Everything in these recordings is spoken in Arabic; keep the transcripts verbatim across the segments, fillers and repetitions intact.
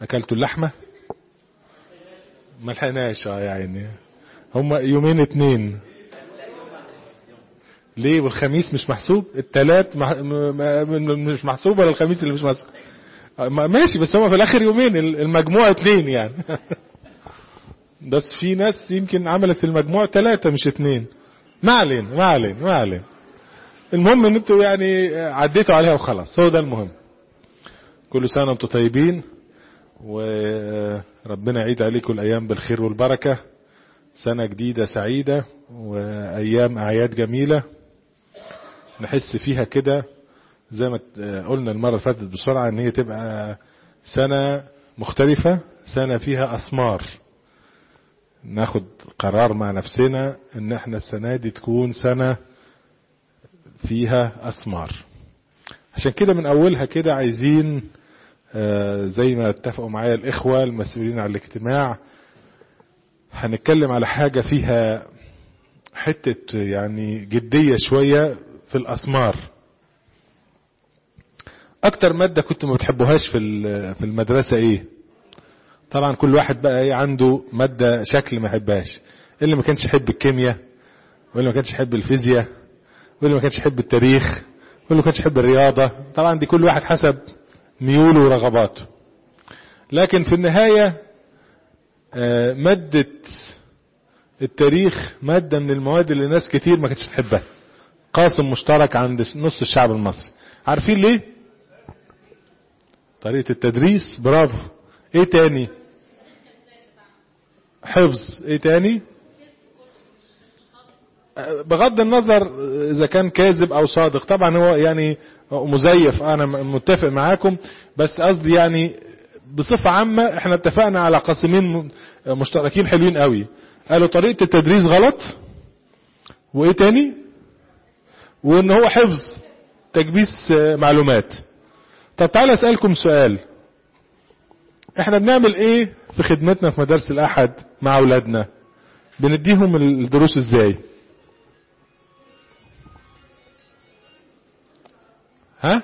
اكلتوا اللحمة؟ ما لحقناش اه يا عيني. هم يومين اتنين ليه؟ والخميس مش محسوب؟ التلات مح... م... م... مش محسوب ولا الخميس اللي مش محسوب؟ ماشي، بس هم في الاخر يومين، المجموع اتنين يعني. بس في ناس يمكن عملت المجموع تلاتة مش اتنين. ما علينا ما علينا ما علينا. المهم ان انتوا يعني عديتوا عليها وخلاص، هو ده المهم. كل سنة وانتوا طيبين، وربنا يعيد عليكم الايام بالخير والبركة. سنة جديدة سعيدة وايام اعياد جميلة نحس فيها كده زي ما قلنا المرة اللي فاتت بسرعة ان هي تبقى سنة مختلفة، سنة فيها اسمار. ناخد قرار مع نفسنا ان احنا السنة دي تكون سنة فيها اسمار. عشان كده من اولها كده عايزين آه زي ما اتفقوا معايا الاخوة المسؤولين على الاجتماع، هنتكلم على حاجة فيها حتة يعني جدية شوية في الاسمار. اكتر مادة كنت ما بتحبوهاش في في المدرسة ايه؟ طبعا كل واحد بقى ايه عنده مادة شكل ما يحبهاش. اللي ما كانش يحب الكيمياء، واللي ما كانش يحب الفيزياء، واللي ما كانش يحب التاريخ، واللي ما كانش يحب الرياضة. طبعا دي كل واحد حسب ميوله ورغباته. لكن في النهاية مادة التاريخ مادة من المواد اللي ناس كتير ما كانتش تحبها، قاسم مشترك عند نص الشعب المصري. عارفين ليه؟ طريقة التدريس. برافو. ايه تاني؟ حفظ. ايه تاني؟ بغض النظر اذا كان كاذب او صادق، طبعا هو يعني مزيف، انا متفق معاكم، بس قصدي يعني بصفة عامة احنا اتفقنا على قاسمين مشتركين حلوين قوي. قالوا طريقة التدريس غلط، وايه تاني؟ وان هو حفظ تكبيس معلومات. طب تعالى اسألكم سؤال، احنا بنعمل ايه في خدمتنا في مدارس الاحد مع اولادنا؟ بنديهم الدروس ازاي؟ ها؟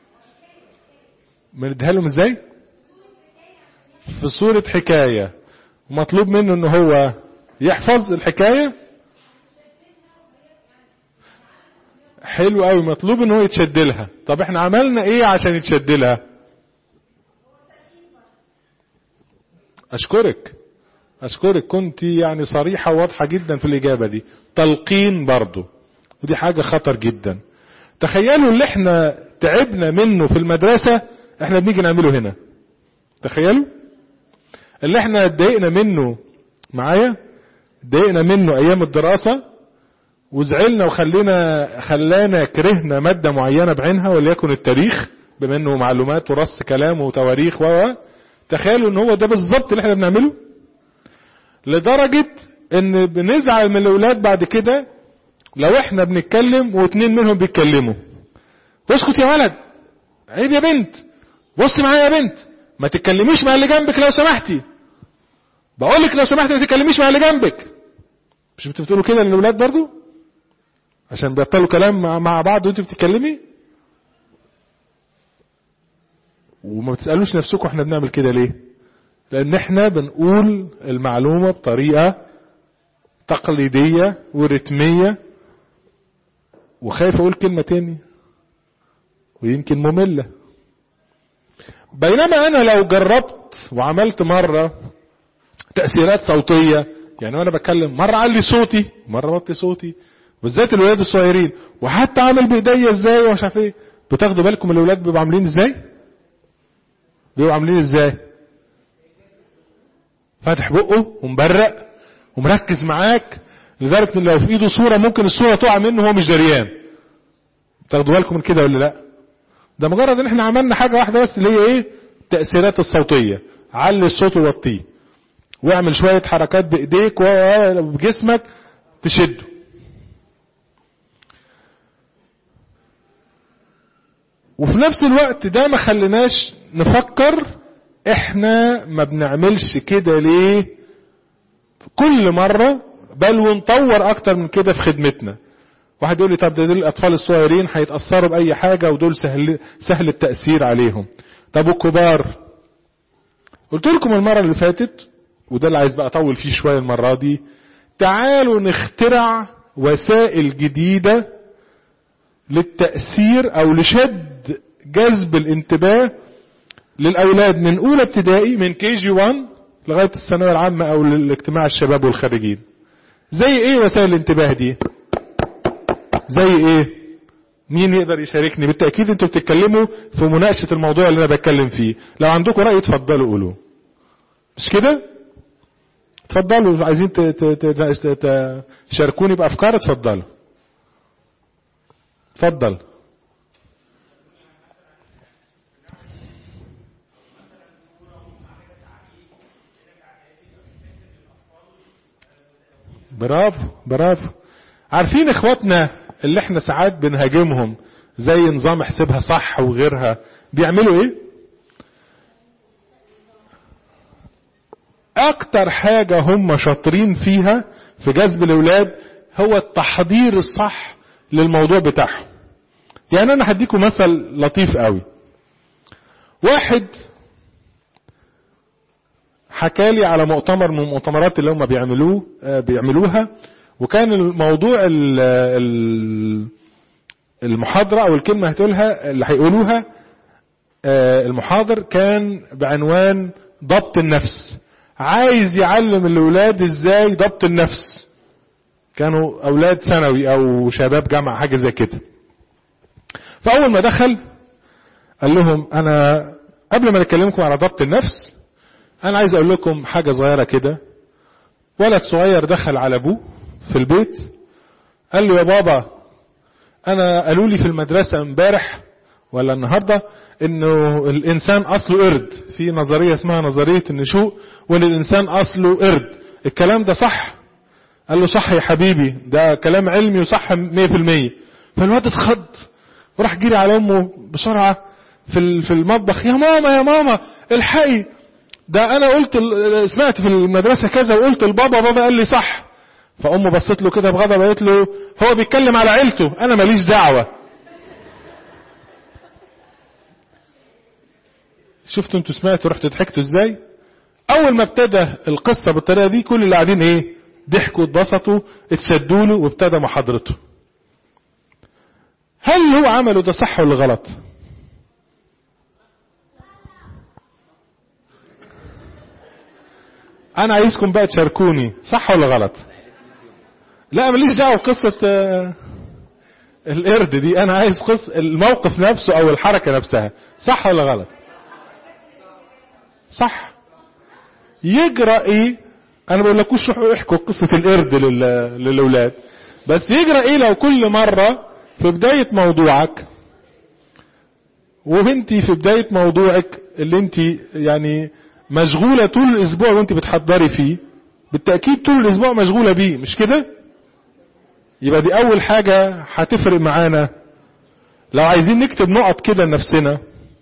بنديها لهم ازاي؟ في صورة حكاية، ومطلوب منه ان هو يحفظ الحكاية. حلو قوي، مطلوب ان هو يتشدلها. طب احنا عملنا ايه عشان يتشدلها؟ اشكرك اشكرك كنت يعني صريحة واضحة جدا في الاجابة دي. تلقين برضو، ودي حاجة خطر جدا. تخيلوا اللي احنا تعبنا منه في المدرسة احنا بنيجي نعمله هنا. تخيلوا اللي احنا اتضايقنا منه، معايا اتضايقنا منه ايام الدراسة وزعلنا وخلينا خلانا كرهنا مادة معينة بعينها، وليكن التاريخ بما انه معلومات ورص كلام وتواريخ و تخيلوا ان هو ده بالظبط اللي احنا بنعمله، لدرجة ان بنزعل من الاولاد بعد كده لو احنا بنتكلم واتنين منهم بيتكلموا. اسكت يا ولد، عيب يا بنت، بص معايا يا بنت، ما تتكلميش مع اللي جنبك لو سمحتي، بقولك لو سمحتي ما تتكلميش مع اللي جنبك. مش انتوا بتقولوا كده للاولاد برضو عشان بيبطلوا كلام مع بعض وانتوا بتتكلمي؟ وما بتسألوش نفسكم احنا بنعمل كده ليه؟ لان احنا بنقول المعلومة بطريقة تقليدية ورتمية، وخايف اقول كلمة تاني ويمكن مملة. بينما انا لو جربت وعملت مرة تأثيرات صوتية، يعني وانا بتكلم مرة علي صوتي مرة وطي صوتي، بالذات الولاد الصغيرين، وحتى عامل بايديا ازاي ومش عارف ايه. بتاخدوا بالكم الولاد بيبقوا عاملين ازاي؟ بيبقوا عاملين ازاي؟ فاتح بقه ومبرق ومركز معاك لدرجة ان لو في ايده صورة ممكن الصورة تقع منه وهو مش دريان. تاخدوا بالكم من كده ولا لا؟ ده مجرد ان احنا عملنا حاجة واحدة بس اللي هي ايه؟ التأثيرات الصوتية. علي الصوت ووطيه، واعمل شوية حركات بايديك وبجسمك تشده. وفي نفس الوقت ده ما خليناش نفكر احنا ما بنعملش كده ليه كل مرة، بل ونطور اكتر من كده في خدمتنا. واحد يقول لي طب ده دول الاطفال الصغيرين هيتأثروا باي حاجة ودول سهل, سهل التأثير عليهم. طب والكبار؟ قلت لكم المرة اللي فاتت، وده اللي عايز بقى اطول فيه شوية المرة دي، تعالوا نخترع وسائل جديدة للتأثير او لشد جذب الانتباه للاولاد من اولى ابتدائي، من كي جي واحد لغاية الثانوية العامة او الاجتماع الشباب والخريجين. زي ايه وسائل الانتباه دي؟ زي ايه؟ مين يقدر يشاركني؟ بالتأكيد انتوا بتتكلموا في مناقشة الموضوع اللي انا بتكلم فيه. لو عندكم رأي اتفضلوا قولوا، مش كده؟ اتفضلوا، عايزين تشاركوني بأفكار اتفضلوا. اتفضل. برافو برافو. عارفين اخواتنا اللي احنا ساعات بنهاجمهم زي نظام احسبها صح وغيرها، بيعملوا ايه؟ اكتر حاجة هم شاطرين فيها في جذب الاولاد هو التحضير الصح للموضوع بتاعهم. يعني انا هديكم مثل لطيف قوي. واحد حكالي على مؤتمر من المؤتمرات اللي هم بيعملوه بيعملوها، وكان الموضوع المحاضرة او الكلمة هتقولها اللي هيقولوها المحاضر كان بعنوان ضبط النفس. عايز يعلم الاولاد ازاي ضبط النفس. كانوا اولاد ثانوي او شباب جامعة حاجة زي كده. فاول ما دخل قال لهم انا قبل ما نكلمكم على ضبط النفس انا عايز اقول لكم حاجة صغيرة كده. ولد صغير دخل على ابوه في البيت قال له يا بابا انا قالوا لي في المدرسة امبارح ولا النهاردة انه الانسان اصله قرد، في نظرية اسمها نظرية النشوء، وان الانسان اصله قرد. الكلام ده صح؟ قال له صح يا حبيبي، ده كلام علمي وصح مية في المية. فالواد اتخض وراح جري على امه بسرعة في المطبخ، يا ماما يا ماما الحقي، ده انا قلت سمعت في المدرسة كذا وقلت لبابا، بابا قال لي صح. فامه بصت له كده بغضب قالت له هو بيتكلم على عيلته انا ماليش دعوة. شفتوا انتوا سمعتوا رحتوا ضحكتوا ازاي؟ اول ما ابتدى القصة بالطريقة دي كل اللي قاعدين ايه؟ ضحكوا اتبسطوا اتشدوا له وابتدى محاضرته. هل هو عمله ده صح ولا غلط؟ انا عايزكم بقى تشاركوني، صح ولا غلط؟ لا ماليش دعوه بقصه القرد دي، انا عايز قصه الموقف نفسه او الحركه نفسها، صح ولا غلط؟ صح. يجرى ايه؟ انا بقول لكوش روحوا احكوا قصه القرد للاولاد، بس يجرى ايه لو كل مره في بدايه موضوعك وانتي في بدايه موضوعك اللي انتي يعني مشغولة طول الاسبوع وانت بتحضري فيه، بالتأكيد طول الاسبوع مشغولة بيه، مش كده؟ يبقى دي اول حاجة هتفرق معانا. لو عايزين نكتب نقط كده لنفسنا،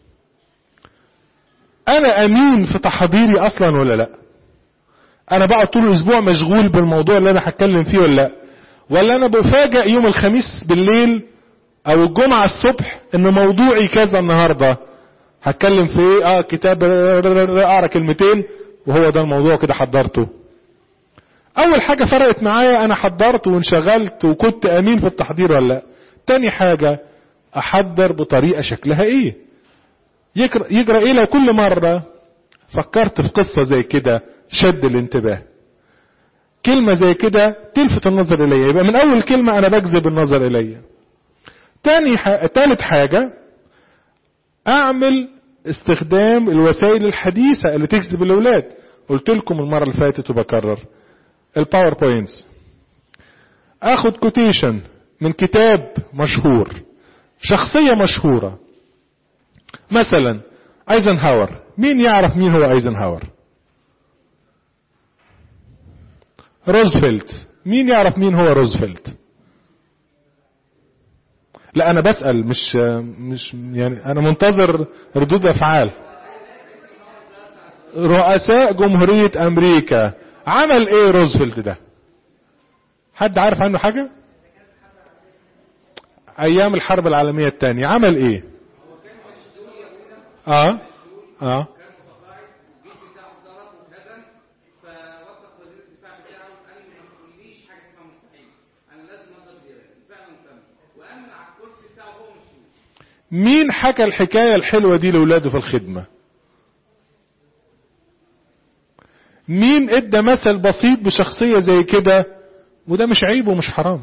انا امين في تحضيري اصلا ولا لا؟ انا بقى طول الاسبوع مشغول بالموضوع اللي انا هتكلم فيه ولا لا؟ ولا انا بفاجئ يوم الخميس بالليل او الجمعة الصبح ان موضوعي كذا النهاردة هتكلم في ايه؟ اه كتاب اقرا كلمتين وهو ده الموضوع كده حضرته. اول حاجة فرقت معايا انا حضرت وانشغلت وكنت امين في التحضير ولا لا. تاني حاجة احضر بطريقة شكلها ايه. يجرى ايه لو كل مرة فكرت في قصة زي كده شد الانتباه، كلمة زي كده تلفت النظر الي، يبقى من اول كلمة انا بجذب النظر الي. تاني ح... تالت حاجة اعمل استخدام الوسائل الحديثة اللي تجذب الاولاد. قلت لكم المرة اللي فاتت وبكرر، الباوربوينتس، اخد كوتيشن من كتاب مشهور، شخصية مشهورة، مثلا ايزنهاور. مين يعرف مين هو ايزنهاور؟ روزفلت. مين يعرف مين هو روزفلت؟ لا انا بسأل، مش مش يعني انا منتظر ردود افعال. رؤساء جمهورية امريكا. عمل ايه روزفلت ده؟ حد عارف عنه حاجة؟ ايام الحرب العالمية الثانية عمل ايه؟ اه اه مين حكى الحكاية الحلوة دي لأولاده في الخدمة؟ مين ادى مثل بسيط بشخصية زي كده؟ وده مش عيب ومش حرام.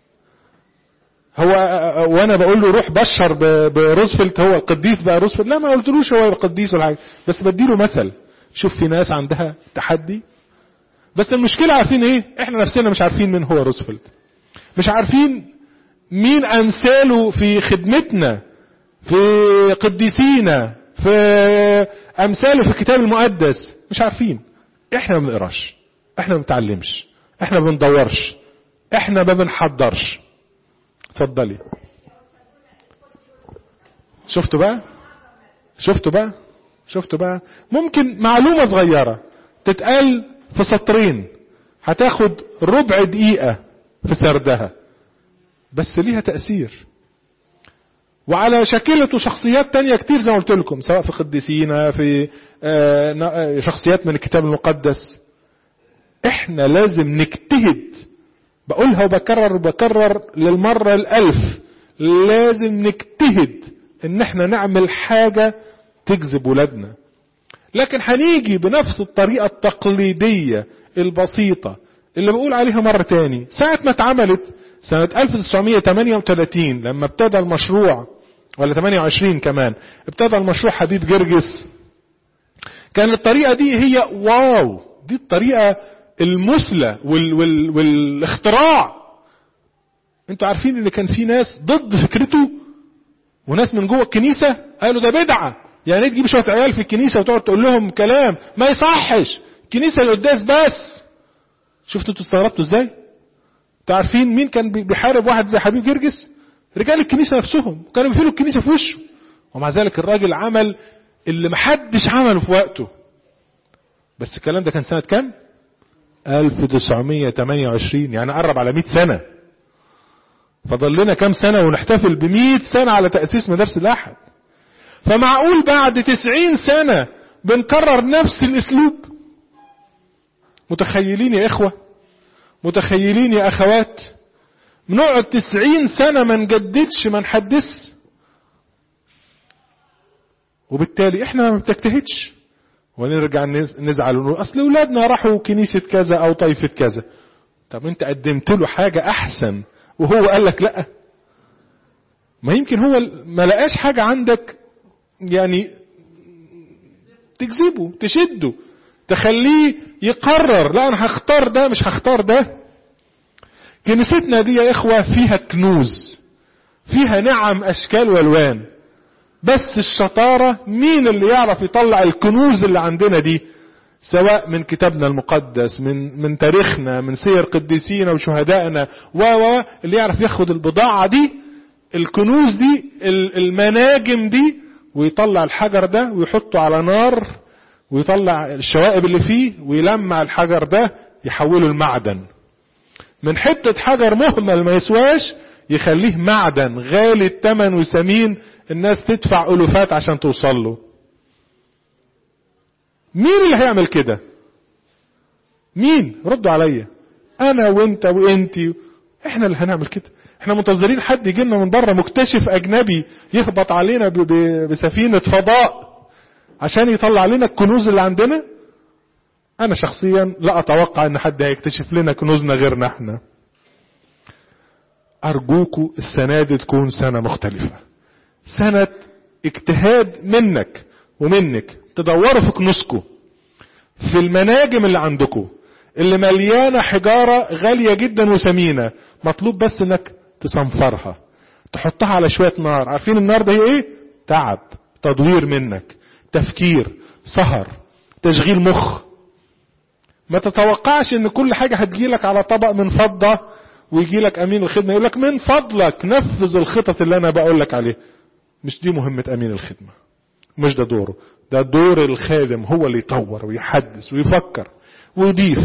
هو وانا بقول له روح بشر بروزفلت، هو القديس بقى روزفلت؟ لا، ما قلتلوش هو القديس ولا حاجه، بس بديله مثل. شوف في ناس عندها تحدي، بس المشكله عارفين ايه؟ احنا نفسنا مش عارفين مين هو روزفلت، مش عارفين مين امثاله في خدمتنا، في قديسينا، في امثاله في الكتاب المقدس. مش عارفين. احنا ما بنقراش، احنا ما بنتعلمش، احنا ما بندورش، احنا ما بنحضرش. اتفضلي. شفتوا بقى شفتوا بقى شفتوا بقى ممكن معلومة صغيرة تتقال في سطرين هتاخد ربع دقيقة في سردها، بس ليها تأثير وعلى شكلة وشخصيات تانية كتير زي ما قلت لكم، سواء في قديسينا، في شخصيات من الكتاب المقدس. احنا لازم نجتهد، بقولها وبكرر وبكرر للمرة الألف، لازم نجتهد ان احنا نعمل حاجة تجذب ولادنا. لكن هنيجي بنفس الطريقة التقليدية البسيطة اللي بقول عليها مرة تاني. ساعة ما اتعملت سنة ألف وتسعمية وتمانية وتلاتين لما ابتدى المشروع، ولا تمانية وعشرين كمان، ابتدى المشروع حبيب جرجس، كان الطريقة دي هي واو، دي الطريقة المثلى وال وال والاختراع. انتوا عارفين ان كان في ناس ضد فكرته، وناس من جوه الكنيسة قالوا ده بدعة، يعني تجيب شوية عيال في الكنيسة وتقعد تقول لهم كلام ما يصحش، الكنيسة القداس بس. شفتوا انتوا استغربتوا ازاي؟ انتوا عارفين مين كان بيحارب واحد زي حبيب جرجس؟ رجال الكنيسة نفسهم، وكانوا بيفيلوا الكنيسة في وشه، ومع ذلك الراجل عمل اللي محدش عمله في وقته. بس الكلام ده كان سنة كام؟ ألف وتسعمية وتمانية وعشرين، يعني قرب على مئة سنة. فضل لنا كام سنة ونحتفل بمئة سنة على تأسيس مدارس الأحد. فمعقول بعد تسعين سنة بنكرر نفس الأسلوب؟ متخيلين يا إخوة؟ متخيلين يا أخوات؟ بنقعد تسعين سنة ما نجددش ما نحدث، وبالتالي احنا ما بتجتهدش، ونرجع نزعل ونقول اصل اولادنا راحوا كنيسة كذا او طائفة كذا. طب انت قدمت له حاجة احسن وهو قال لك لا؟ ما يمكن هو ما لقاش حاجة عندك يعني تجذبه، تشده، تخليه يقرر لا انا هختار ده مش هختار ده. كنيستنا دي يا اخوة فيها كنوز، فيها نعم اشكال والوان، بس الشطارة مين اللي يعرف يطلع الكنوز اللي عندنا دي، سواء من كتابنا المقدس، من من تاريخنا، من سير قديسينا وشهدائنا، و و اللي يعرف ياخد البضاعة دي، الكنوز دي، المناجم دي، ويطلع الحجر ده ويحطه على نار، ويطلع الشوائب اللي فيه ويلمع الحجر ده يحوله المعدن. من حتة حجر مهمل ما يسواش يخليه معدن غالي الثمن وثمين، الناس تدفع ألوفات عشان توصل له. مين اللي هيعمل كده؟ مين؟ ردوا عليا. انا وانت وانتي، احنا اللي هنعمل كده. احنا منتظرين حد يجي لنا من بره مكتشف اجنبي يهبط علينا بسفينة فضاء عشان يطلع لنا الكنوز اللي عندنا؟ انا شخصيا لا اتوقع ان حد هيكتشف لنا كنوزنا غيرنا احنا. ارجوكوا السنة دي تكون سنة مختلفة، سنة اجتهاد منك ومنك، تدوروا في كنوزكم، في المناجم اللي عندكم اللي مليانة حجارة غالية جدا وثمينة، مطلوب بس انك تصنفرها، تحطها على شوية نار. عارفين النار ده هي ايه؟ تعب، تدوير منك، تفكير، سهر، تشغيل مخ. ما تتوقعش ان كل حاجة هتجيلك على طبق من فضة ويجيلك امين الخدمة يقولك من فضلك نفذ الخطط اللي انا بقولك عليه. مش دي مهمة امين الخدمة، مش ده دوره، ده دور الخادم، هو اللي يطور ويحدث ويفكر ويضيف،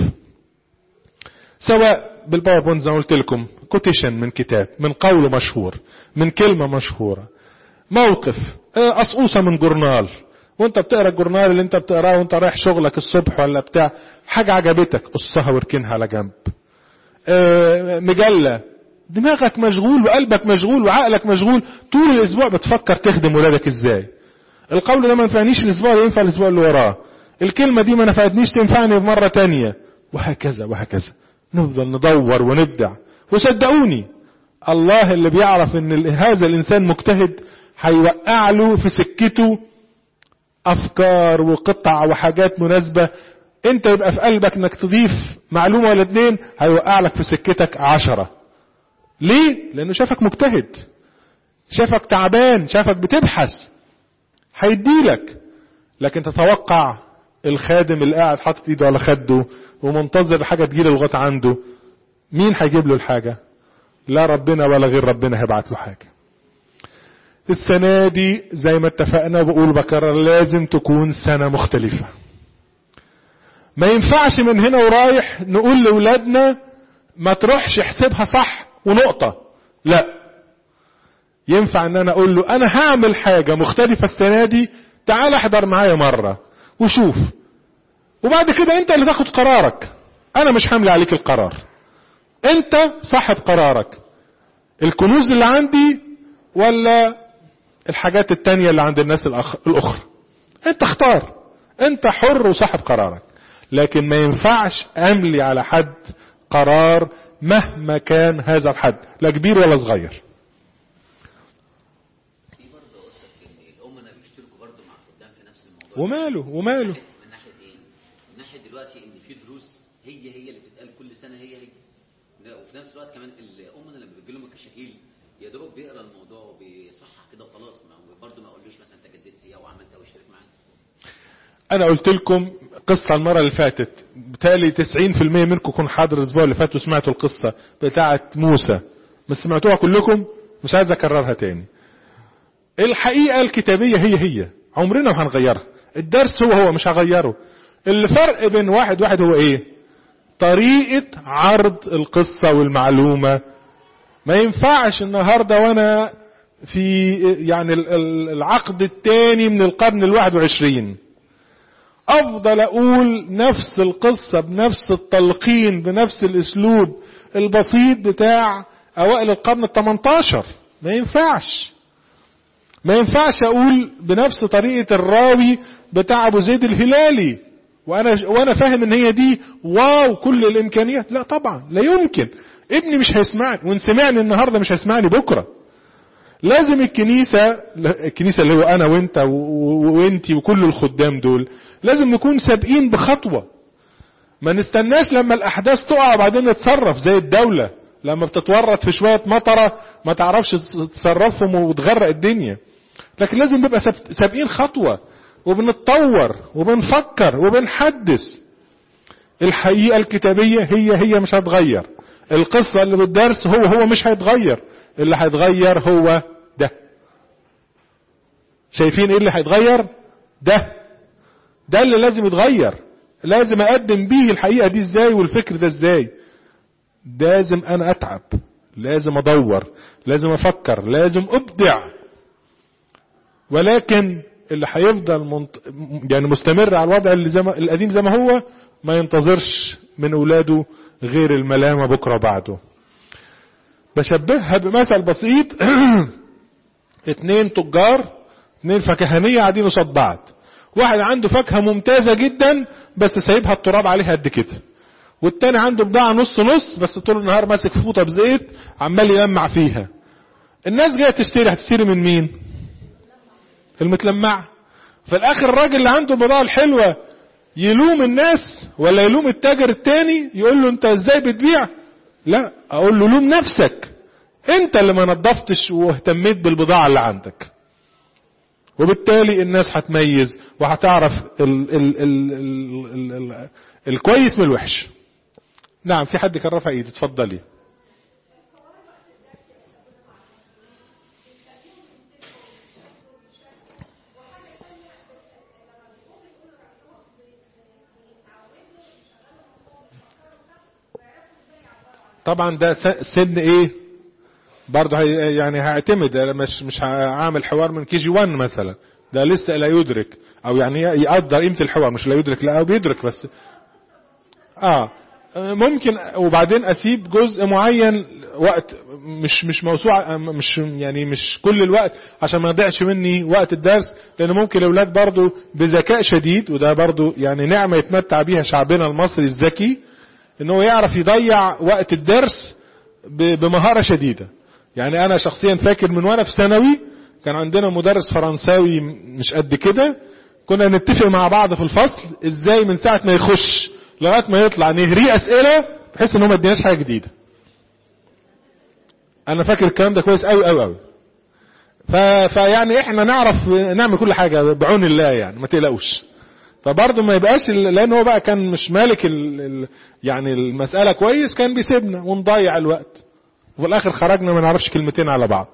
سواء بالباوربوينت زي ما قلت لكم، كوتيشن من كتاب، من قول مشهور، من كلمة مشهورة، موقف، قصقوصة من جورنال، وانت بتقرا الجورنال اللي انت بتقراه وانت رايح شغلك الصبح ولا بتاع، حاجة عجبتك قصها واركنها على جنب، مجلة دماغك مشغول وقلبك مشغول وعقلك مشغول طول الاسبوع بتفكر تخدم ولادك ازاي. القول ده ما نفعنيش الاسبوع اللي ينفع الاسبوع اللي وراه، الكلمة دي ما نفعتنيش تنفعني بمرة تانية، وهكذا وهكذا. نفضل ندور ونبدع. وصدقوني الله اللي بيعرف ان هذا الانسان مجتهد هيوقع له في سكته افكار وقطع وحاجات مناسبة. انت يبقى في قلبك انك تضيف معلومة ولا اتنين، هيوقع لك في سكتك عشرة. ليه؟ لانه شافك مجتهد، شافك تعبان، شافك بتبحث، هيديلك. لكن تتوقع الخادم اللي قاعد حاطط ايده على خده ومنتظر الحاجة تجيله لغاية عنده، مين هيجيب له الحاجة؟ لا ربنا ولا غير ربنا هيبعت له حاجة. السنة دي زي ما اتفقنا بقول بكرر لازم تكون سنة مختلفة. ما ينفعش من هنا ورايح نقول لأولادنا ما تروحش احسبها صح ونقطة. لا، ينفع ان انا اقول له انا هعمل حاجة مختلفة السنة دي، تعال احضر معايا مرة وشوف، وبعد كده انت اللي تاخد قرارك. انا مش حامل عليك القرار، انت صاحب قرارك. الكنوز اللي عندي ولا الحاجات التانية اللي عند الناس الاخرى، انت اختار، انت حر وصاحب قرارك. لكن ما ينفعش املي على حد قرار مهما كان هذا الحد، لا كبير ولا صغير. وماله وماله من ناحيه ايه؟ من ناحيه دلوقتي ان في دروس هي هي اللي بتتقال كل سنه هي هي، وفي نفس الوقت كمان الامنا لما بيجي لهم الكشاكيل يا دوب بيقرا الموضوع وبيصحح كده وخلاص، برضه ما اقولوش مثلا انت جددت ايه او عملت او اشترك معانا. انا قلت لكم قصه المره اللي فاتت، بالتالي تسعين في المية منكم كون حاضر الاسبوع اللي فات وسمعتوا القصه بتاعه موسى، بس سمعتوها كلكم، مش عايز اكررها تاني. الحقيقه الكتابيه هي هي، عمرنا ما هنغيرها. الدرس هو هو مش هغيره. الفرق بين واحد واحد هو ايه؟ طريقة عرض القصة والمعلومة. ما ينفعش النهاردة وانا في يعني العقد الثاني من القرن الواحد وعشرين افضل اقول نفس القصة بنفس التلقين بنفس الاسلوب البسيط بتاع اوائل القرن الثمنتاشر. ما ينفعش. ما ينفعش اقول بنفس طريقة الراوي بتاع ابو زيد الهلالي وانا وانا فاهم ان هي دي واو كل الامكانيات. لا طبعا لا يمكن. ابني مش هيسمعني، وان سمعني النهارده مش هيسمعني بكره. لازم الكنيسه الكنيسه اللي هو انا وانت وانتي وكل الخدام دول لازم نكون سابقين بخطوه. ما نستناش لما الاحداث تقع وبعدين نتصرف زي الدوله لما بتتورط في شويه مطره ما تعرفش تصرفهم وتغرق الدنيا. لكن لازم نبقى سابقين خطوه وبنتطور وبنفكر وبنحدث. الحقيقة الكتابية هي هي مش هتغير. القصة اللي بالدرس هو هو مش هيتغير. اللي هيتغير هو ده. شايفين ايه اللي هيتغير؟ ده ده اللي لازم يتغير. لازم اقدم بيه الحقيقة دي ازاي والفكر ده ازاي. لازم انا اتعب، لازم ادور، لازم افكر، لازم ابدع. ولكن اللي هيفضل منط... يعني مستمر على الوضع اللي زي ما... القديم زي ما هو، ما ينتظرش من اولاده غير الملامة بكرة بعده. بشبهها بمثل بسيط. اتنين تجار، اتنين فكهانية قاعدين قصاد بعض. واحد عنده فاكهة ممتازة جدا بس سايبها التراب عليها قد كده، والتاني عنده بضاعة نص نص بس طول النهار ماسك فوطة بزيت عمال يلمع فيها. الناس جاية تشتري، هتشتري من مين؟ المتلمع. في الاخر الراجل اللي عنده البضاعة الحلوة يلوم الناس ولا يلوم التاجر التاني يقول له انت ازاي بتبيع؟ لا، اقول له لوم نفسك، انت اللي ما نظفتش واهتميت بالبضاعة اللي عندك. وبالتالي الناس هتميز وهتعرف ال ال ال ال ال ال الكويس من الوحش. نعم، في حد كان رافع ايده، اتفضلي. طبعا ده سن ايه برضه هي يعني هيعتمد. مش مش هعمل حوار من كي جي واحد مثلا، ده لسه لا يدرك او يعني يقدر قيمة الحوار، مش لا يدرك، لا بيدرك بس اه ممكن. وبعدين اسيب جزء معين وقت مش مش موسوعة، مش يعني مش كل الوقت عشان ما يضيعش مني وقت الدرس، لان ممكن الاولاد برضو بذكاء شديد، وده برضو يعني نعمة يتمتع بيها شعبنا المصري الذكي، انه يعرف يضيع وقت الدرس بمهارة شديدة. يعني انا شخصيا فاكر من وانا في ثانوي كان عندنا مدرس فرنساوي مش قد كده، كنا نتفق مع بعض في الفصل ازاي من ساعة ما يخش لغاية ما يطلع نهريه اسئلة بحيث انه ما اديناش حاجة جديدة. انا فاكر الكلام ده كويس قوي قوي قوي. فيعني احنا نعرف نعمل كل حاجة بعون الله، يعني ما تقلقوش. فبرضه ما يبقاش، لان هو بقى كان مش مالك ال ال يعني المسألة كويس، كان بيسيبنا ونضيع الوقت، وفي الاخر خرجنا ما نعرفش كلمتين على بعض.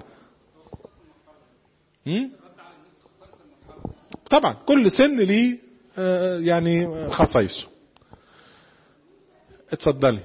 طبعا كل سن ليه يعني خصائصه. اتفضلي.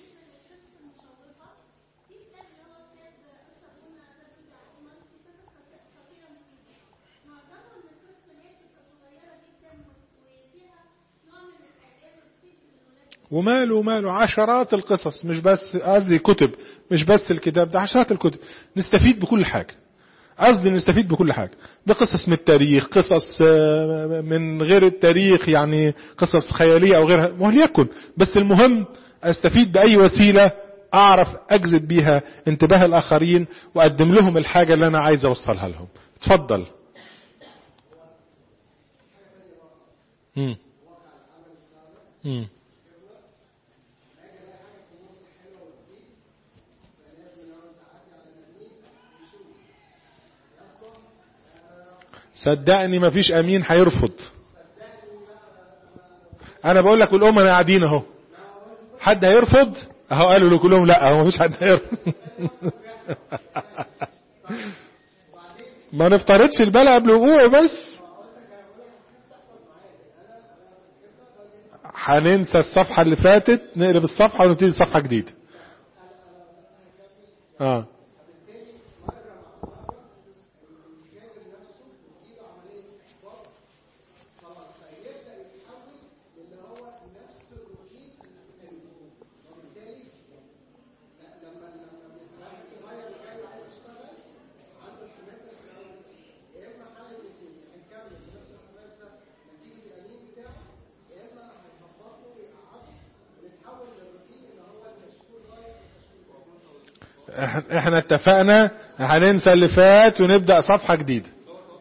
وماله وماله عشرات القصص، مش بس قصدي كتب، مش بس الكتاب ده، عشرات الكتب نستفيد بكل حاجة. قصدي نستفيد بكل حاجة، بقصص من التاريخ، قصص من غير التاريخ، يعني قصص خيالية او غيرها، وليكن، بس المهم استفيد بأي وسيلة اعرف اجذب بيها انتباه الاخرين واقدم لهم الحاجة اللي انا عايز اوصلها لهم. اتفضل. امم امم صدقني ما فيش امين هيرفض. انا بقول لك والامه قاعدين اهو، حد هيرفض؟ اهو قالوا له كلهم لا، اهو ما فيش حد هيرفض. ما نفترضش البلاء قبل وقوعه، بس هننسى الصفحه اللي فاتت، نقلب الصفحه ونبتدي صفحه جديده. اه احنا اتفقنا هننسى اللي فات ونبدأ صفحة جديدة.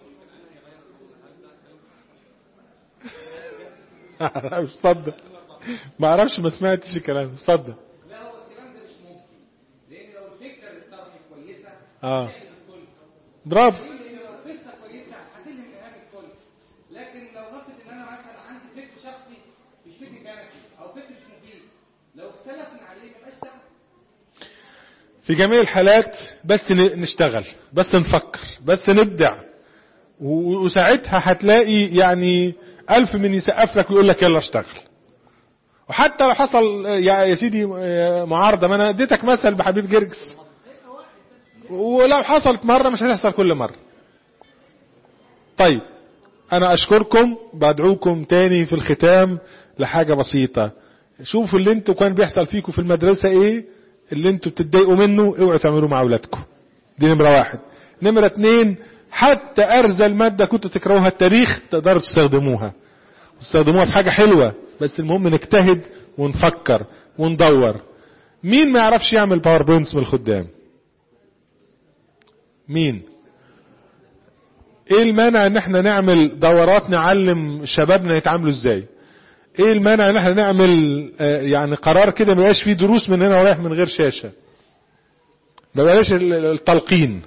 مش اتفضل. ما اعرفش، ما سمعتش الكلام. اتفضل. لا هو الكلام ده مش ممكن، لان لو الفكره للطرف كويسه اه برافو. لان لو القصه كويسه هتلهم كلام الكل. لكن لو نفرض ان انا مثلا عندي فكر شخصي مش فكر كنسي او فكر مش مفيد، لو اختلفنا عليه ما يبقاش سهل. في جميع الحالات بس نشتغل، بس نفكر، بس نبدع، وساعتها هتلاقي يعني ألف من يسقف لك ويقول لك يلا اشتغل. وحتى لو حصل يا سيدي معارضة، ما انا اديتك مثل بحبيب جرجس، ولو حصلت مرة مش هتحصل كل مرة. طيب انا اشكركم، بدعوكم تاني في الختام لحاجة بسيطة. شوفوا اللي انتوا كان بيحصل فيكم في المدرسة ايه، اللي انتوا بتتضايقوا منه اوعوا تعملوه مع اولادكم. دي نمرة واحد. نمرة اتنين، حتى ارزل المادة كنتوا تكرهوها التاريخ تقدروا تستخدموها، تستخدموها في حاجة حلوة، بس المهم نجتهد ونفكر وندور. مين ما يعرفش يعمل باوربوينتس من الخدام؟ مين؟ ايه المانع ان احنا نعمل دورات نعلم شبابنا يتعاملوا ازاي؟ ايه المانع ان احنا نعمل آه يعني قرار كده ما يبقاش فيه دروس من هنا ورايح من غير شاشة، ما بلاش التلقين.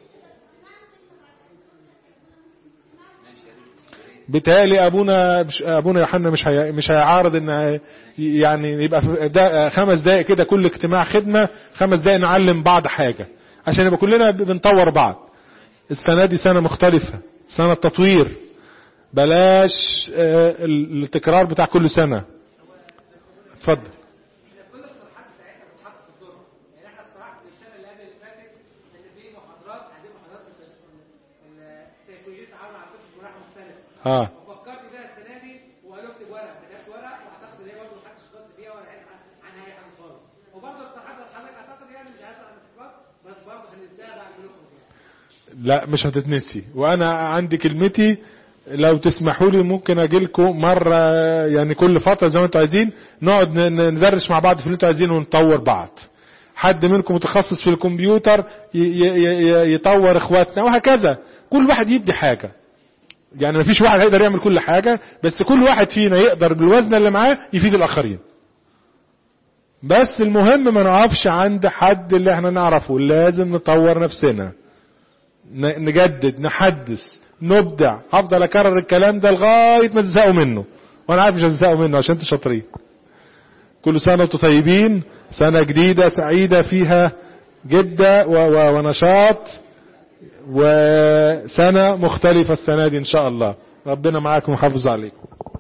بالتالي ابونا ابونا يوحنا مش هي مش هيعارض ان يعني يبقى دا خمس دقائق كده كل اجتماع خدمة، خمس دقائق نعلم بعض حاجة عشان يبقى كلنا بنطور بعض. السنة دي سنة مختلفة، سنة تطوير، بلاش اه التكرار بتاع كل سنة. اتفضل. اه وفكرت بيها السنه دي وقالوا اكتب ورقه، كتبت ورقه واعتقد ان هي برضه محدش بص فيها ولا عارف عنها اي حاجه خالص. وبرضه الصراحه حضرتك اعتقد يعني مش عارف عن الاستقرار، بس لا مش هتتنسي، وانا عندي كلمتي لو تسمحوا لي ممكن اجي لكم مره يعني كل فتره زي ما انتوا عايزين، نقعد ندرس مع بعض في اللي انتوا عايزينه ونطور بعض. حد منكم متخصص في الكمبيوتر يطور اخواتنا وهكذا، كل واحد يدي حاجه. يعني مفيش واحد هيقدر يعمل كل حاجه، بس كل واحد فينا يقدر بالوزن اللي معاه يفيد الاخرين. بس المهم ما نقفش عند حد اللي احنا نعرفه، لازم نطور نفسنا، نجدد، نحدث، نبدع. هفضل اكرر الكلام ده لغايه ما تزهقوا منه، وانا عارف مش هتزهقوا منه عشان انتوا شاطرين. كل سنه وانتم طيبين، سنه جديده سعيده فيها جده ونشاط، وسنه مختلفه السنه دي ان شاء الله. ربنا معاكم ويحافظ عليكم.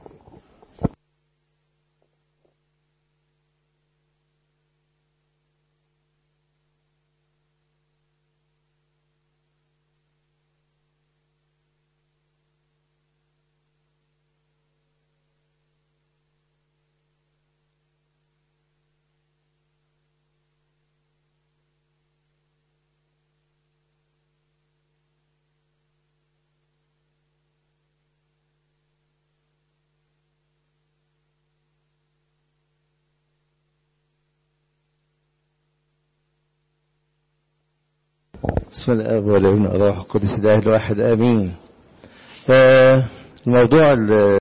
بسم الله والابن والروح القدس الاله الواحد امين. الموضوع